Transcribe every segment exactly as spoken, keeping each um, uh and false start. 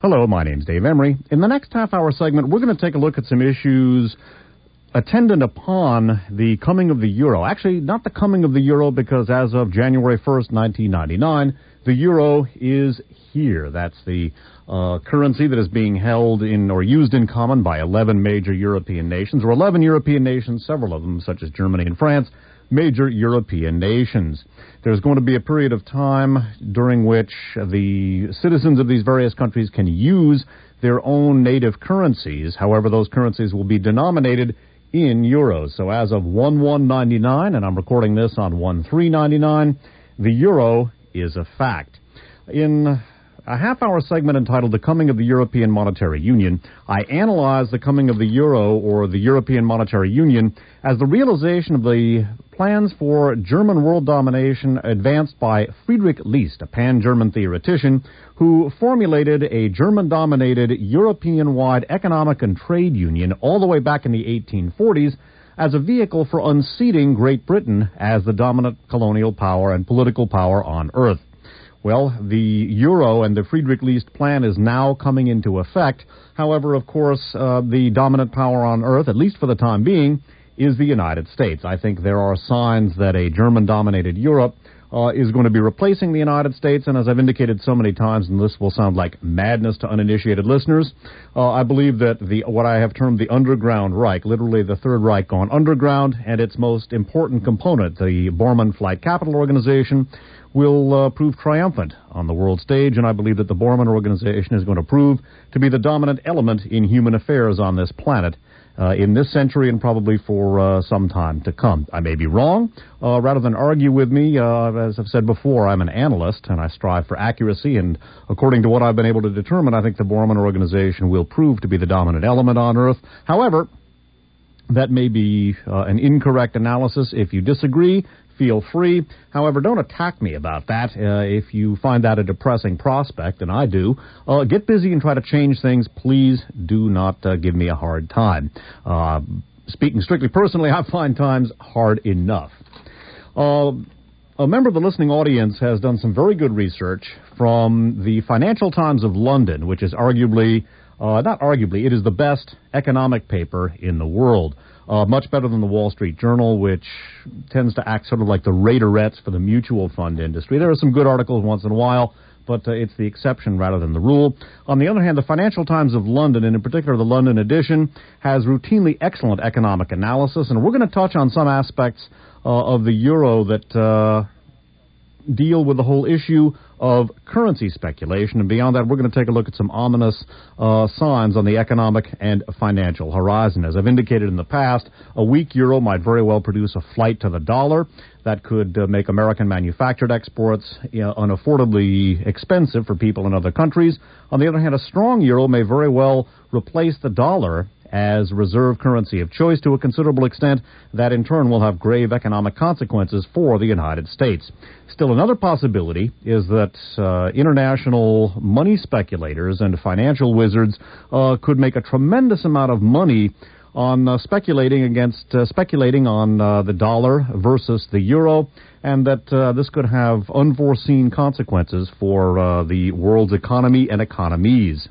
Hello, my name's Dave Emery. In the next half-hour segment, we're going to take a look at some issues attendant upon the coming of the euro. Actually, not the coming of the euro, because as of January first, nineteen ninety-nine, the euro is here. That's the uh, currency that is being held in or used in common by eleven major European nations, or eleven European nations, several of them, such as Germany and France, major European nations. There's going to be a period of time during which the citizens of these various countries can use their own native currencies. However, those currencies will be denominated in euros. So as of one one ninety-nine, and I'm recording this on one three ninety-nine, the euro is a fact. In a half-hour segment entitled The Coming of the European Monetary Union, I analyze the coming of the euro, or the European Monetary Union, as the realization of the plans for German world domination advanced by Friedrich List, a pan-German theoretician, who formulated a German-dominated European-wide economic and trade union all the way back in the eighteen forties as a vehicle for unseating Great Britain as the dominant colonial power and political power on Earth. Well, the euro and the Friedrich List plan is now coming into effect. However, of course, uh, the dominant power on Earth, at least for the time being, is the United States. I think there are signs that a German-dominated Europe uh, is going to be replacing the United States, and as I've indicated so many times, and this will sound like madness to uninitiated listeners, uh, I believe that the what I have termed the Underground Reich, literally the Third Reich gone underground, and its most important component, the Bormann Flight Capital Organization, will uh, prove triumphant on the world stage, and I believe that the Bormann Organization is going to prove to be the dominant element in human affairs on this planet uh, in this century and probably for uh, some time to come. I may be wrong. Uh, rather than argue with me, uh, as I've said before, I'm an analyst, and I strive for accuracy, and according to what I've been able to determine, I think the Bormann Organization will prove to be the dominant element on Earth. However, that may be uh, an incorrect analysis. If you disagree, feel free. However, don't attack me about that. Uh, if you find that a depressing prospect, and I do, uh, get busy and try to change things. Please do not uh, give me a hard time. Uh, speaking strictly personally, I find times hard enough. Uh, a member of the listening audience has done some very good research from the Financial Times of London, which is arguably, uh, not arguably, it is the best economic paper in the world. Uh, much better than the Wall Street Journal, which tends to act sort of like the Raiderettes for the mutual fund industry. There are some good articles once in a while, but uh, it's the exception rather than the rule. On the other hand, the Financial Times of London, and in particular the London edition, has routinely excellent economic analysis, and we're going to touch on some aspects uh, of the euro that uh, deal with the whole issue of currency speculation, and beyond that, we're going to take a look at some ominous uh, signs on the economic and financial horizon. As I've indicated in the past, a weak euro might very well produce a flight to the dollar. That could uh, make American manufactured exports you know, unaffordably expensive for people in other countries. On the other hand, a strong euro may very well replace the dollar as reserve currency of choice to a considerable extent. That in turn will have grave economic consequences for the United States. Still, another possibility is that uh, international money speculators and financial wizards uh, could make a tremendous amount of money on uh, speculating against uh, speculating on uh, the dollar versus the euro, and that uh, this could have unforeseen consequences for uh, the world's economy and economies.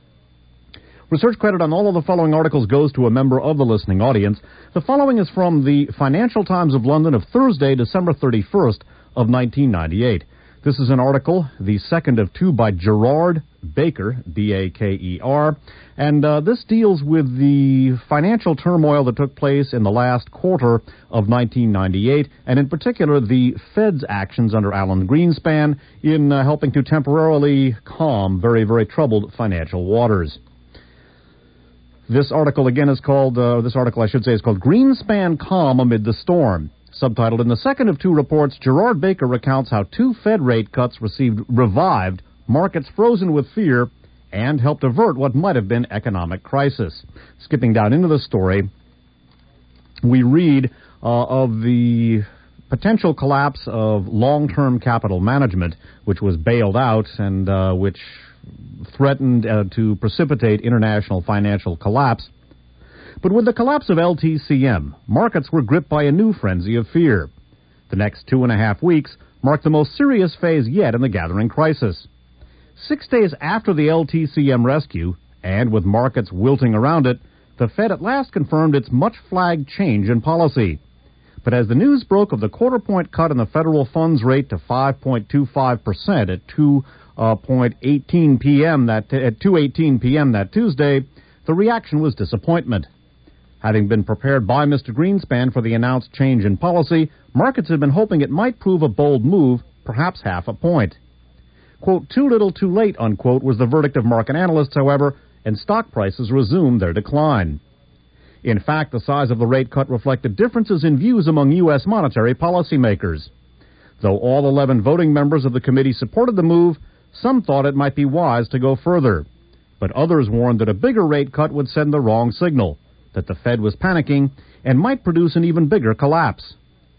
Research credit on all of the following articles goes to a member of the listening audience. The following is from the Financial Times of London of Thursday, December thirty-first of nineteen ninety-eight. This is an article, the second of two, by Gerard Baker, B A K E R, and uh, this deals with the financial turmoil that took place in the last quarter of nineteen ninety-eight, and in particular the Fed's actions under Alan Greenspan in uh, helping to temporarily calm very, very troubled financial waters. This article, again, is called, uh, this article, I should say, is called Greenspan Calm Amid the Storm. Subtitled, in the second of two reports, Gerard Baker recounts how two Fed rate cuts received revived markets frozen with fear and helped avert what might have been economic crisis. Skipping down into the story, we read uh, of the potential collapse of long-term capital management, which was bailed out and uh, which threatened uh, to precipitate international financial collapse. But with the collapse of L T C M, markets were gripped by a new frenzy of fear. The next two and a half weeks marked the most serious phase yet in the gathering crisis. Six days after the L T C M rescue, and with markets wilting around it, the Fed at last confirmed its much-flagged change in policy. But as the news broke of the quarter-point cut in the federal funds rate to five point two five percent at two eighteen p.m. that at two eighteen p.m. that Tuesday, the reaction was disappointment. Having been prepared by Mister Greenspan for the announced change in policy, markets had been hoping it might prove a bold move, perhaps half a point. Quote, too little too late, unquote, was the verdict of market analysts, however, and stock prices resumed their decline. In fact, the size of the rate cut reflected differences in views among U S monetary policymakers. Though all eleven voting members of the committee supported the move, some thought it might be wise to go further. But others warned that a bigger rate cut would send the wrong signal, that the Fed was panicking, and might produce an even bigger collapse.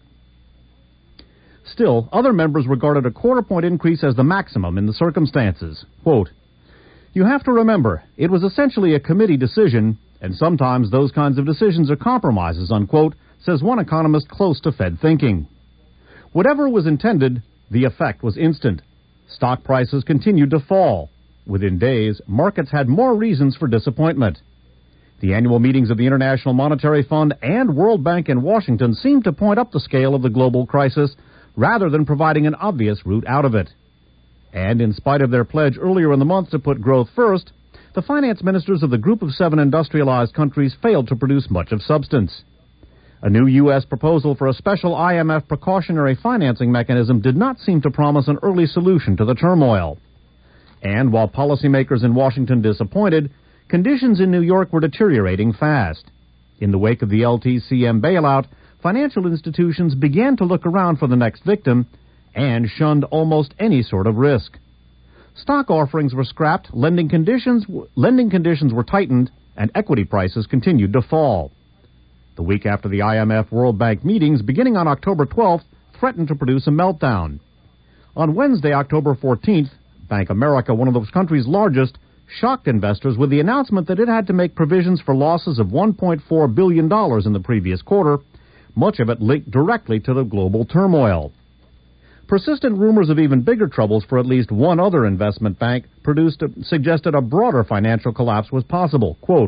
Still, other members regarded a quarter-point increase as the maximum in the circumstances. Quote, you have to remember, it was essentially a committee decision, and sometimes those kinds of decisions are compromises, unquote, says one economist close to Fed thinking. Whatever was intended, the effect was instant. Stock prices continued to fall. Within days, markets had more reasons for disappointment. The annual meetings of the International Monetary Fund and World Bank in Washington seemed to point up the scale of the global crisis rather than providing an obvious route out of it. And in spite of their pledge earlier in the month to put growth first, the finance ministers of the Group of Seven industrialized countries failed to produce much of substance. A new U S proposal for a special I M F precautionary financing mechanism did not seem to promise an early solution to the turmoil. And while policymakers in Washington disappointed, conditions in New York were deteriorating fast. In the wake of the L T C M bailout, financial institutions began to look around for the next victim and shunned almost any sort of risk. Stock offerings were scrapped, lending conditions, lending conditions were tightened, and equity prices continued to fall. The week after the I M F World Bank meetings, beginning on October twelfth, threatened to produce a meltdown. On Wednesday, October fourteenth, Bank of America, one of those country's largest, shocked investors with the announcement that it had to make provisions for losses of one point four billion dollars in the previous quarter, much of it linked directly to the global turmoil. Persistent rumors of even bigger troubles for at least one other investment bank produced a, suggested a broader financial collapse was possible. Quote,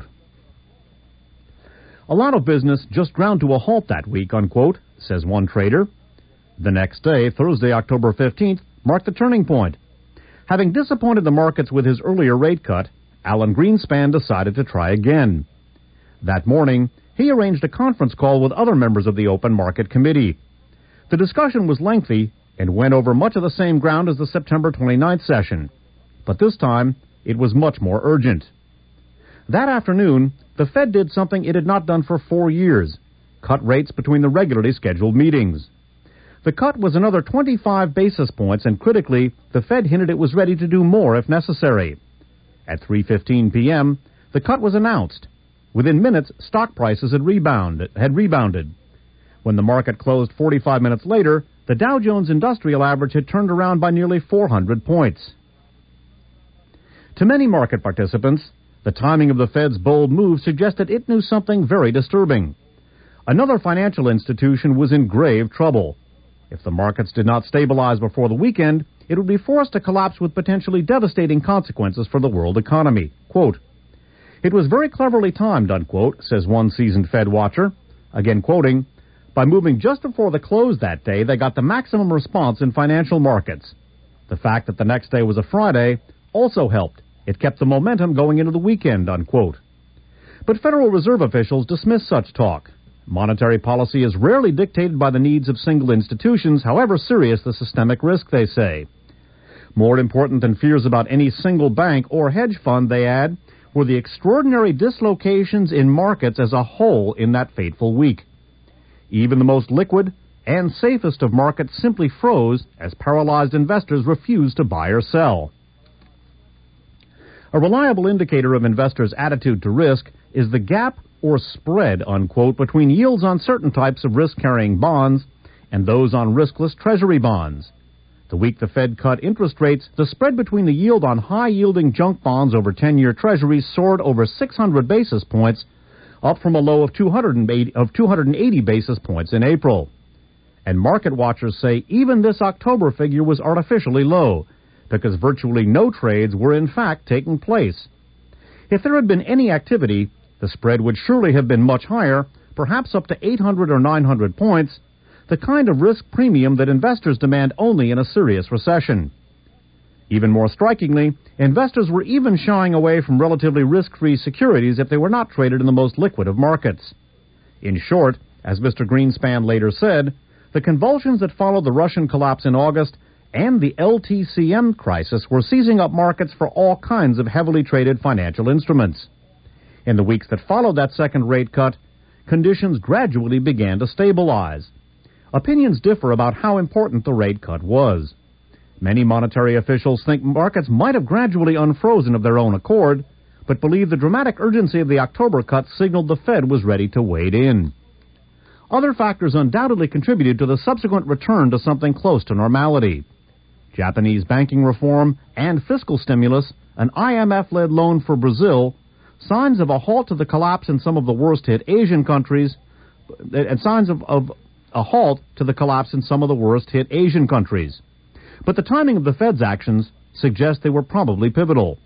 a lot of business just ground to a halt that week, unquote, says one trader. The next day, Thursday, October fifteenth, marked the turning point. Having disappointed the markets with his earlier rate cut, Alan Greenspan decided to try again. That morning, he arranged a conference call with other members of the Open Market Committee. The discussion was lengthy and went over much of the same ground as the September twenty-ninth session. But this time, it was much more urgent. That afternoon, the Fed did something it had not done for four years, cut rates between the regularly scheduled meetings. The cut was another twenty-five basis points, and critically, the Fed hinted it was ready to do more if necessary. At three fifteen p.m., the cut was announced. Within minutes, stock prices had rebounded, had rebounded. When the market closed forty-five minutes later, the Dow Jones Industrial Average had turned around by nearly four hundred points. To many market participants, the timing of the Fed's bold move suggested it knew something very disturbing. Another financial institution was in grave trouble. If the markets did not stabilize before the weekend, it would be forced to collapse with potentially devastating consequences for the world economy. Quote, it was very cleverly timed, unquote, says one seasoned Fed watcher. Again quoting, by moving just before the close that day, they got the maximum response in financial markets. The fact that the next day was a Friday also helped. It kept the momentum going into the weekend, unquote. But Federal Reserve officials dismiss such talk. Monetary policy is rarely dictated by the needs of single institutions, however serious the systemic risk, they say. More important than fears about any single bank or hedge fund, they add, were the extraordinary dislocations in markets as a whole in that fateful week. Even the most liquid and safest of markets simply froze as paralyzed investors refused to buy or sell. A reliable indicator of investors' attitude to risk is the gap or spread, unquote, between yields on certain types of risk-carrying bonds and those on riskless Treasury bonds. The week the Fed cut interest rates, the spread between the yield on high-yielding junk bonds over ten-year Treasuries soared over six hundred basis points, up from a low of two hundred eighty basis points in April. And market watchers say even this October figure was artificially low, because virtually no trades were in fact taking place. If there had been any activity, the spread would surely have been much higher, perhaps up to eight hundred or nine hundred points, the kind of risk premium that investors demand only in a serious recession. Even more strikingly, investors were even shying away from relatively risk-free securities if they were not traded in the most liquid of markets. In short, as Mister Greenspan later said, the convulsions that followed the Russian collapse in August and the L T C M crisis were seizing up markets for all kinds of heavily traded financial instruments. In the weeks that followed that second rate cut, conditions gradually began to stabilize. Opinions differ about how important the rate cut was. Many monetary officials think markets might have gradually unfrozen of their own accord, but believe the dramatic urgency of the October cut signaled the Fed was ready to wade in. Other factors undoubtedly contributed to the subsequent return to something close to normality. Japanese banking reform and fiscal stimulus, an I M F-led loan for Brazil, signs of a halt to the collapse in some of the worst-hit Asian countries, and signs of, of a halt to the collapse in some of the worst-hit Asian countries. But the timing of the Fed's actions suggests they were probably pivotal.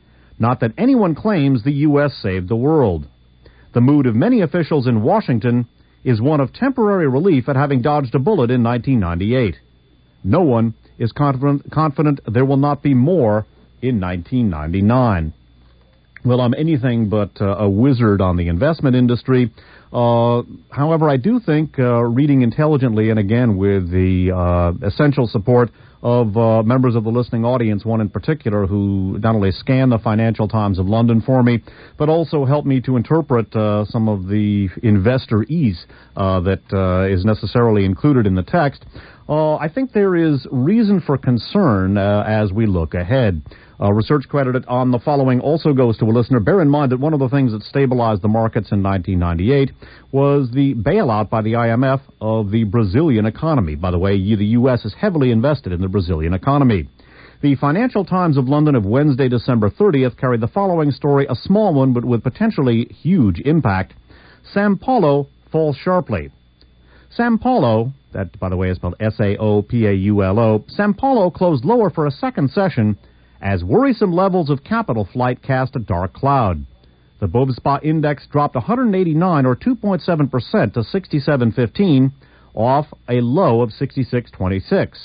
Not that anyone claims the U S saved the world. The mood of many officials in Washington is one of temporary relief at having dodged a bullet in nineteen ninety-eight. No one is confident, confident there will not be more in nineteen ninety-nine. Well, I'm anything but uh, a wizard on the investment industry. Uh, however, I do think uh, reading intelligently, and again with the uh, essential support of uh, members of the listening audience, one in particular who not only scanned the Financial Times of London for me, but also helped me to interpret uh, some of the investor-ease uh, that uh, is necessarily included in the text. Uh, I think there is reason for concern uh, as we look ahead. Uh, research credited on the following also goes to a listener. Bear in mind that one of the things that stabilized the markets in nineteen ninety-eight was the bailout by the I M F of the Brazilian economy. By the way, the U S is heavily invested in the Brazilian economy. The Financial Times of London of Wednesday, December thirtieth, carried the following story, a small one but with potentially huge impact. São Paulo falls sharply. São Paulo, that, by the way, is spelled S A O P A U L O, São Paulo closed lower for a second session as worrisome levels of capital flight cast a dark cloud. The Bovespa index dropped one hundred eighty-nine, or two point seven percent, to sixty-seven fifteen, off a low of sixty-six twenty-six.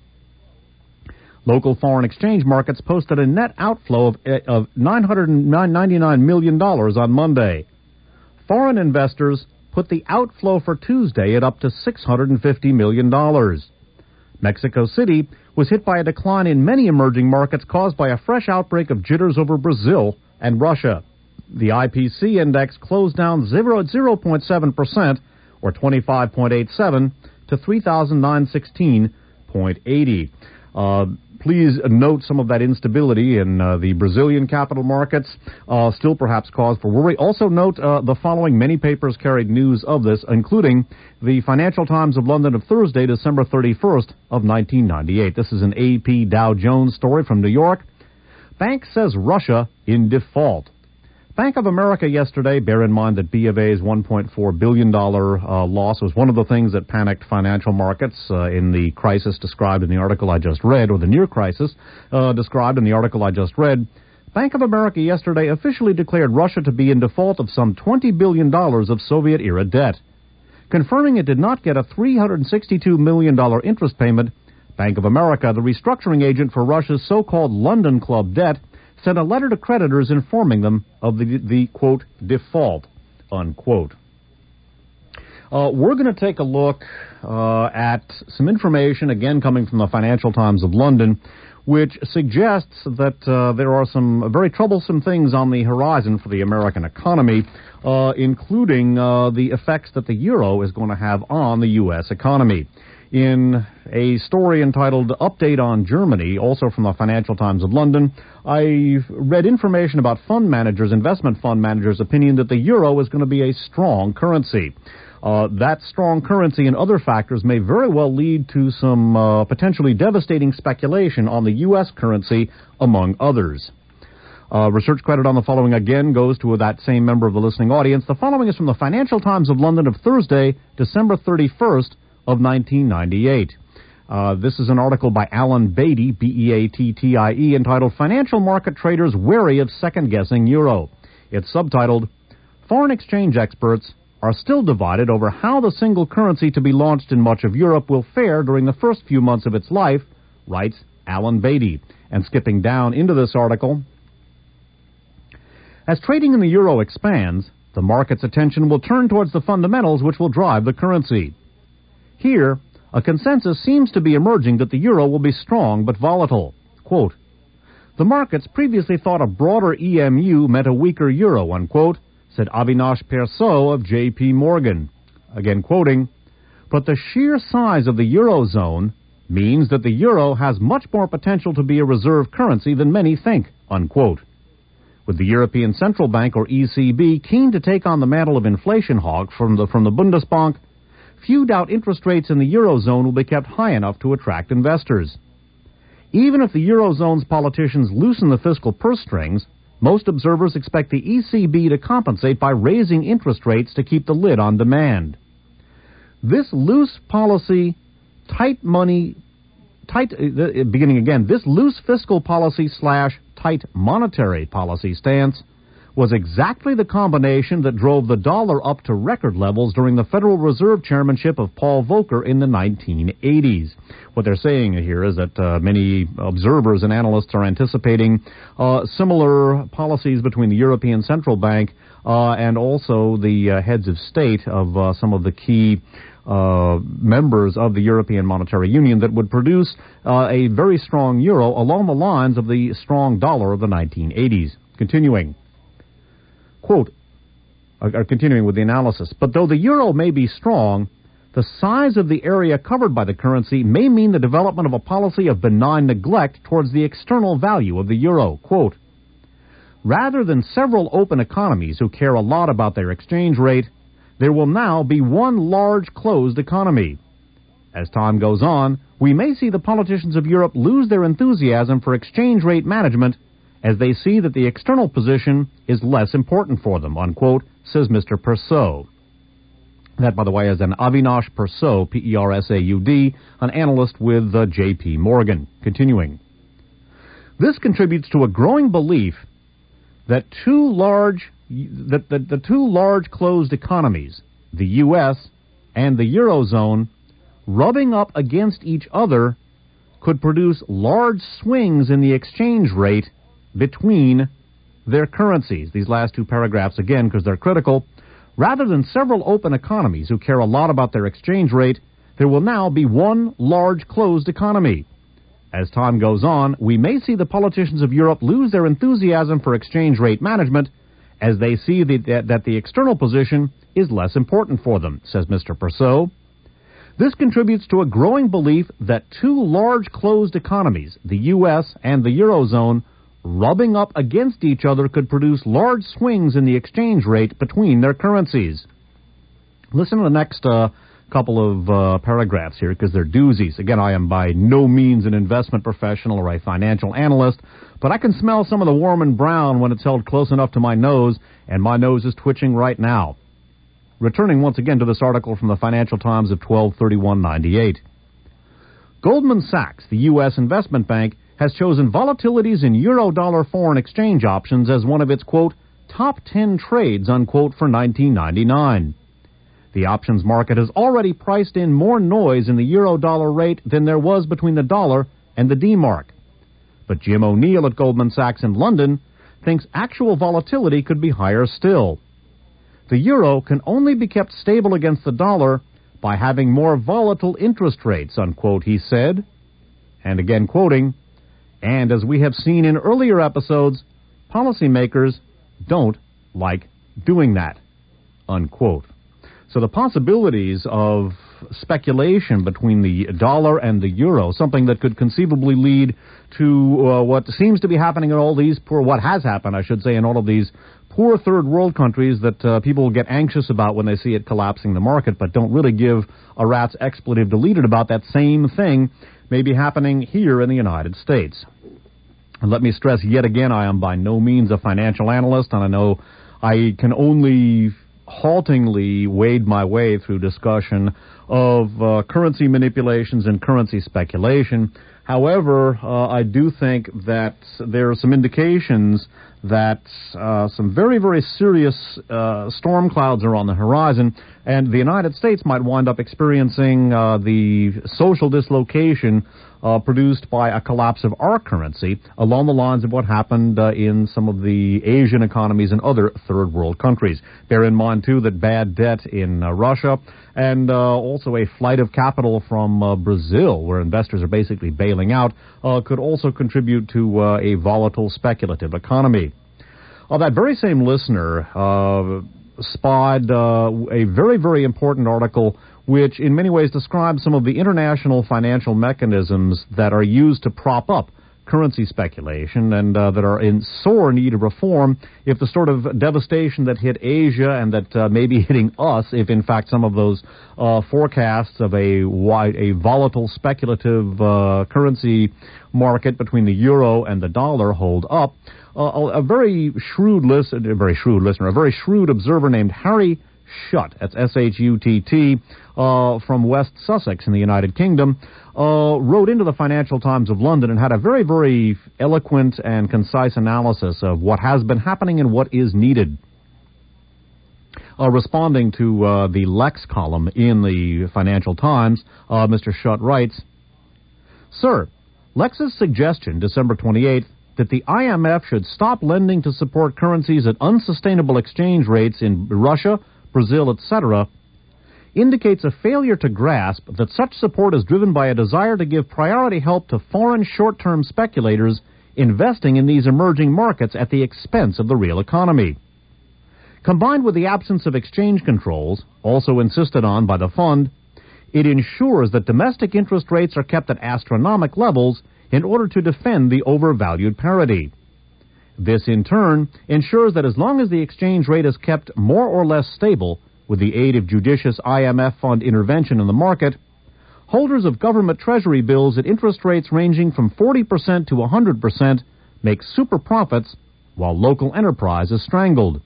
Local foreign exchange markets posted a net outflow of, of nine hundred ninety-nine million dollars on Monday. Foreign investors put the outflow for Tuesday at up to six hundred fifty million dollars. Mexico City was hit by a decline in many emerging markets caused by a fresh outbreak of jitters over Brazil and Russia. The I P C index closed down zero point seven percent, or twenty-five point eight seven, to three thousand nine hundred sixteen point eight zero. Uh, please note some of that instability in uh, the Brazilian capital markets, uh, still perhaps cause for worry. Also note uh, the following. Many papers carried news of this, including the Financial Times of London of Thursday, December thirty-first of nineteen ninety-eight. This is an A P Dow Jones story from New York. Bank says Russia in default. Bank of America yesterday, bear in mind that B of A's one point four billion dollars uh, loss was one of the things that panicked financial markets uh, in the crisis described in the article I just read, or the near crisis uh, described in the article I just read. Bank of America yesterday officially declared Russia to be in default of some twenty billion dollars of Soviet-era debt. Confirming it did not get a three hundred sixty-two million dollars interest payment, Bank of America, the restructuring agent for Russia's so-called London Club debt, sent a letter to creditors informing them of the, the quote, default, unquote. Uh, we're going to take a look uh, at some information, again coming from the Financial Times of London, which suggests that uh, there are some very troublesome things on the horizon for the American economy, uh, including uh, the effects that the euro is going to have on the U S economy. In a story entitled Update on Germany, also from the Financial Times of London, I read information about fund managers, investment fund managers' opinion that the euro is going to be a strong currency. Uh, that strong currency and other factors may very well lead to some uh, potentially devastating speculation on the U S currency, among others. Uh, research credit on the following again goes to that same member of the listening audience. The following is from the Financial Times of London of Thursday, December thirty-first of nineteen ninety-eight. Uh, this is an article by Alan Beattie, B E A T T I E, entitled Financial Market Traders Wary of Second-Guessing Euro. It's subtitled, Foreign Exchange Experts are still divided over how the single currency to be launched in much of Europe will fare during the first few months of its life, writes Alan Beattie. And skipping down into this article, as trading in the euro expands, the market's attention will turn towards the fundamentals which will drive the currency. Here, a consensus seems to be emerging that the euro will be strong but volatile. Quote, the markets previously thought a broader E M U meant a weaker euro, unquote, said Avinash Persaud of J P Morgan. Again quoting, but the sheer size of the eurozone means that the euro has much more potential to be a reserve currency than many think, unquote. With the European Central Bank, or E C B, keen to take on the mantle of inflation hawk from the, from the Bundesbank, few doubt interest rates in the eurozone will be kept high enough to attract investors. Even if the eurozone's politicians loosen the fiscal purse strings, most observers expect the E C B to compensate by raising interest rates to keep the lid on demand. This loose policy, tight money, tight, uh, beginning again, this loose fiscal policy slash tight monetary policy stance was exactly the combination that drove the dollar up to record levels during the Federal Reserve chairmanship of Paul Volcker in the nineteen eighties. What they're saying here is that uh, many observers and analysts are anticipating uh, similar policies between the European Central Bank uh, and also the uh, heads of state of uh, some of the key Uh, members of the European Monetary Union that would produce uh, a very strong euro along the lines of the strong dollar of the nineteen eighties. Continuing, quote, uh, continuing with the analysis, but though the euro may be strong, the size of the area covered by the currency may mean the development of a policy of benign neglect towards the external value of the euro. Quote, rather than several open economies who care a lot about their exchange rate, there will now be one large closed economy. As time goes on, we may see the politicians of Europe lose their enthusiasm for exchange rate management as they see that the external position is less important for them, unquote, says Mister Persaud. That, by the way, is an Avinash Persaud, P E R S A U D, an analyst with uh, J P Morgan. Continuing. This contributes to a growing belief that two large that the, the two large closed economies, the U S and the Eurozone, rubbing up against each other could produce large swings in the exchange rate between their currencies. These last two paragraphs, again, because they're critical. Rather than several open economies who care a lot about their exchange rate, there will now be one large closed economy. As time goes on, we may see the politicians of Europe lose their enthusiasm for exchange rate management as they see the, that, that the external position is less important for them, says Mister Persaud. This contributes to a growing belief that two large closed economies, the U S and the Eurozone, rubbing up against each other could produce large swings in the exchange rate between their currencies. Listen to the next uh, couple of uh, paragraphs here, because they're doozies. Again, I am by no means an investment professional or a financial analyst, but I can smell some of the warm and brown when it's held close enough to my nose, and my nose is twitching right now. Returning once again to this article from the Financial Times of twelve thirty-one ninety-eight. Goldman Sachs, the U S investment bank, has chosen volatilities in euro-dollar foreign exchange options as one of its, quote, top ten trades, unquote, for nineteen ninety-nine. The options market has already priced in more noise in the euro-dollar rate than there was between the dollar and the D-mark. But Jim O'Neill at Goldman Sachs in London thinks actual volatility could be higher still. The euro can only be kept stable against the dollar by having more volatile interest rates, unquote, he said. And again quoting, and as we have seen in earlier episodes, policymakers don't like doing that, unquote. So the possibilities of speculation between the dollar and the euro, something that could conceivably lead to uh, what seems to be happening in all these poor, what has happened, I should say, in all of these poor third world countries that uh, people get anxious about when they see it collapsing the market, but don't really give a rat's expletive deleted about that same thing may be happening here in the United States. And let me stress yet again, I am by no means a financial analyst, and I know I can only haltingly wade my way through discussion of uh, currency manipulations and currency speculation. However, uh, I do think that there are some indications that uh, some very, very serious uh, storm clouds are on the horizon, and the United States might wind up experiencing uh, the social dislocation uh, produced by a collapse of our currency, along the lines of what happened uh, in some of the Asian economies and other third world countries. Bear in mind, too, that bad debt in uh, Russia and uh, also a flight of capital from uh, Brazil, where investors are basically bailing out, uh, could also contribute to uh, a volatile speculative economy. Uh, that very same listener uh, spied uh, a very, very important article which in many ways describes some of the international financial mechanisms that are used to prop up currency speculation and uh, that are in sore need of reform if the sort of devastation that hit Asia and that uh, may be hitting us, if in fact some of those uh, forecasts of a wide, a volatile speculative uh, currency market between the euro and the dollar hold up. Uh, a, a very shrewd listener, a very shrewd listener, a very shrewd observer named Harry Shutt, that's S H U T T, uh, from West Sussex in the United Kingdom, uh, wrote into the Financial Times of London and had a very, very eloquent and concise analysis of what has been happening and what is needed. Uh, responding to uh, the Lex column in the Financial Times, uh, Mister Shutt writes, "Sir, Lex's suggestion, December twenty-eighth, that the I M F should stop lending to support currencies at unsustainable exchange rates in Russia, Brazil, et cetera, indicates a failure to grasp that such support is driven by a desire to give priority help to foreign short-term speculators investing in these emerging markets at the expense of the real economy. Combined with the absence of exchange controls, also insisted on by the fund, it ensures that domestic interest rates are kept at astronomical levels in order to defend the overvalued parity. This, in turn, ensures that as long as the exchange rate is kept more or less stable with the aid of judicious I M F fund intervention in the market, holders of government treasury bills at interest rates ranging from forty percent to one hundred percent make super profits while local enterprise is strangled."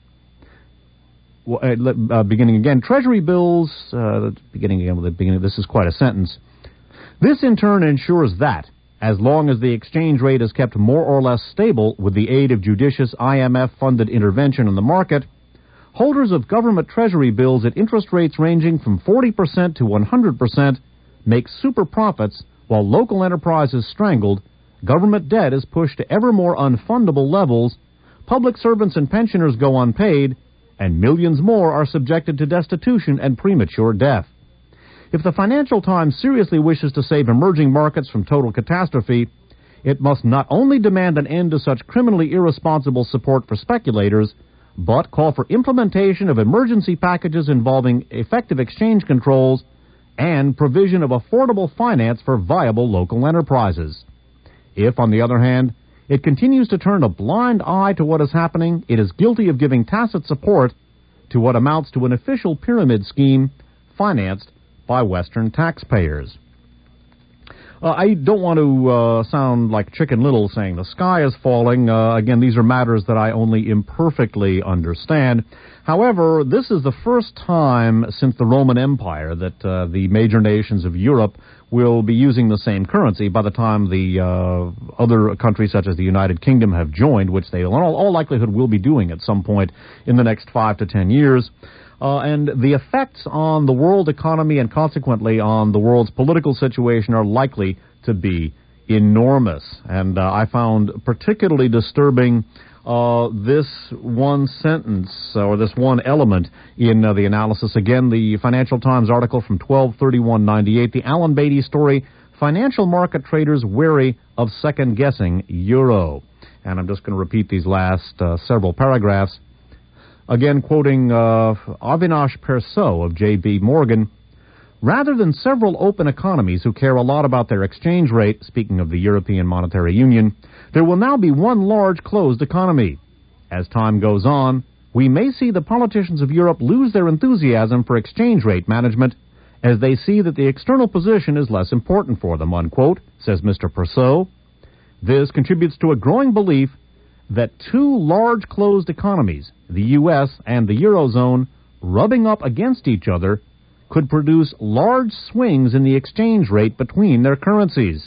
Well, uh, uh, beginning again, treasury bills, uh, beginning again with the beginning, this is quite a sentence. This, in turn, ensures that as long as the exchange rate is kept more or less stable with the aid of judicious I M F-funded intervention in the market, holders of government treasury bills at interest rates ranging from forty percent to one hundred percent make super profits while local enterprise is strangled, government debt is pushed to ever more unfundable levels, public servants and pensioners go unpaid, and millions more are subjected to destitution and premature death. If the Financial Times seriously wishes to save emerging markets from total catastrophe, it must not only demand an end to such criminally irresponsible support for speculators, but call for implementation of emergency packages involving effective exchange controls and provision of affordable finance for viable local enterprises. If, on the other hand, it continues to turn a blind eye to what is happening, it is guilty of giving tacit support to what amounts to an official pyramid scheme financed by Western taxpayers. Uh, I don't want to uh, sound like Chicken Little saying the sky is falling. Uh, again, these are matters that I only imperfectly understand. However, this is the first time since the Roman Empire that uh, the major nations of Europe will be using the same currency by the time the uh, other countries such as the United Kingdom have joined, which they in all, all likelihood will be doing at some point in the next five to ten years. Uh, and the effects on the world economy and consequently on the world's political situation are likely to be enormous. And uh, I found particularly disturbing uh, this one sentence or this one element in uh, the analysis. Again, the Financial Times article from twelve thirty-one ninety-eight, the Alan Beatty story, Financial Market Traders Wary of Second-Guessing Euro. And I'm just going to repeat these last uh, several paragraphs. Again, quoting uh, Avinash Persaud of J B. Morgan, rather than several open economies who care a lot about their exchange rate, speaking of the European Monetary Union, there will now be one large closed economy. As time goes on, we may see the politicians of Europe lose their enthusiasm for exchange rate management as they see that the external position is less important for them, unquote, says Mister Persaud. This contributes to a growing belief that two large closed economies, the U S and the Eurozone, rubbing up against each other, could produce large swings in the exchange rate between their currencies.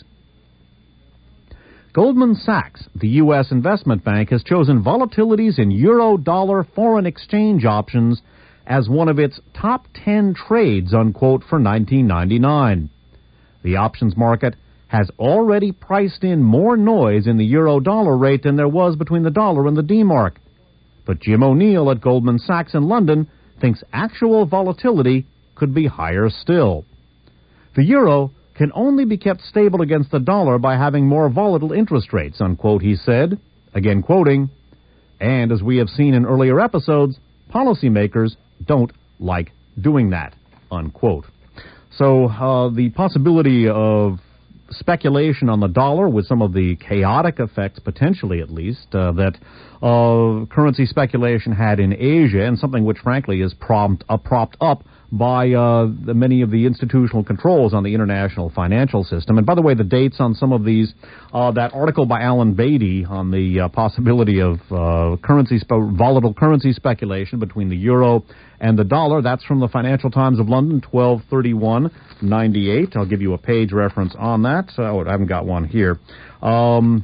Goldman Sachs, the U S investment bank, has chosen volatilities in euro-dollar foreign exchange options as one of its top ten trades, unquote, for nineteen ninety-nine. The options market has already priced in more noise in the euro-dollar rate than there was between the dollar and the D-mark. But Jim O'Neill at Goldman Sachs in London thinks actual volatility could be higher still. The euro can only be kept stable against the dollar by having more volatile interest rates, unquote, he said, again quoting, and as we have seen in earlier episodes, policymakers don't like doing that, unquote. So uh, the possibility of speculation on the dollar with some of the chaotic effects, potentially at least, uh, that uh, currency speculation had in Asia, and something which frankly is prompt, uh, propped up by uh, the, many of the institutional controls on the international financial system. And by the way, the dates on some of these, uh, that article by Alan Beatty on the uh, possibility of uh, currency spe- volatile currency speculation between the euro and the dollar, that's from the Financial Times of London, twelve thirty-one ninety-eight. I'll give you a page reference on that. Oh, I haven't got one here. Um,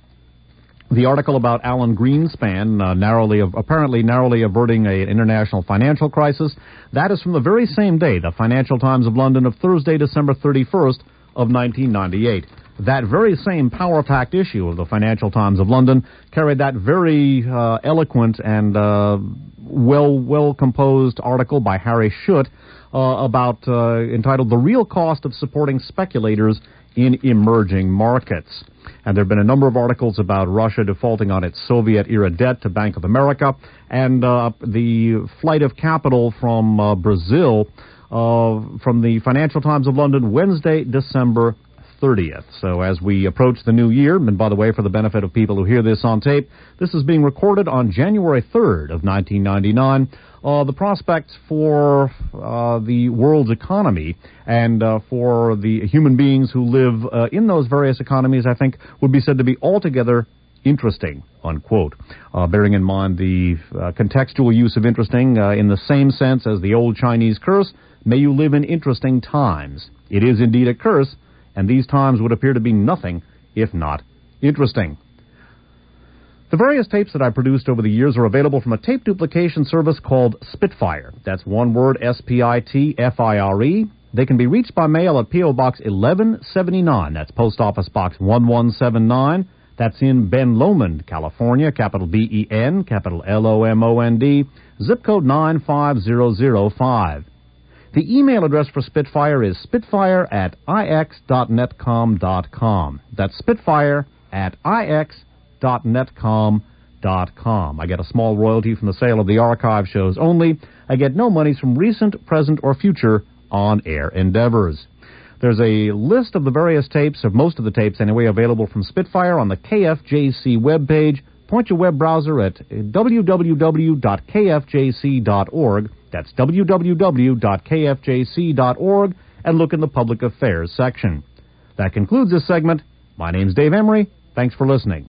The article about Alan Greenspan uh, narrowly, apparently narrowly averting an international financial crisis, that is from the very same day, the Financial Times of London of Thursday, December thirty-first of nineteen ninety-eight. That very same power-packed issue of the Financial Times of London carried that very uh, eloquent and uh, well, well-composed article by Harry Schutt uh, about uh, entitled "The Real Cost of Supporting Speculators in Emerging Markets." And there have been a number of articles about Russia defaulting on its Soviet-era debt to Bank of America, and uh, the flight of capital from uh, Brazil uh, from the Financial Times of London, Wednesday, December thirtieth. So as we approach the new year, and by the way, for the benefit of people who hear this on tape, this is being recorded on January third of nineteen ninety-nine. Uh, the prospects for uh, the world's economy and uh, for the human beings who live uh, in those various economies, I think, would be said to be altogether interesting, unquote. Uh, bearing in mind the uh, contextual use of interesting uh, in the same sense as the old Chinese curse, may you live in interesting times. It is indeed a curse, and these times would appear to be nothing if not interesting. The various tapes that I produced over the years are available from a tape duplication service called Spitfire. That's one word, S P I T F I R E. They can be reached by mail at P O. Box eleven seventy-nine. That's Post Office Box one one seven nine. That's in Ben Lomond, California, capital B E N, capital L O M O N D, zip code nine five zero zero five. The email address for Spitfire is spitfire at I X dot netcom dot com. That's spitfire at I X dot netcom dot com. I get a small royalty from the sale of the archive shows only. I get no monies from recent, present, or future on-air endeavors. There's a list of the various tapes, of most of the tapes anyway, available from Spitfire on the K F J C webpage. Point your web browser at w w w dot k f j c dot org. That's w w w dot k f j c dot org, and look in the Public Affairs section. That concludes this segment. My name's Dave Emery. Thanks for listening.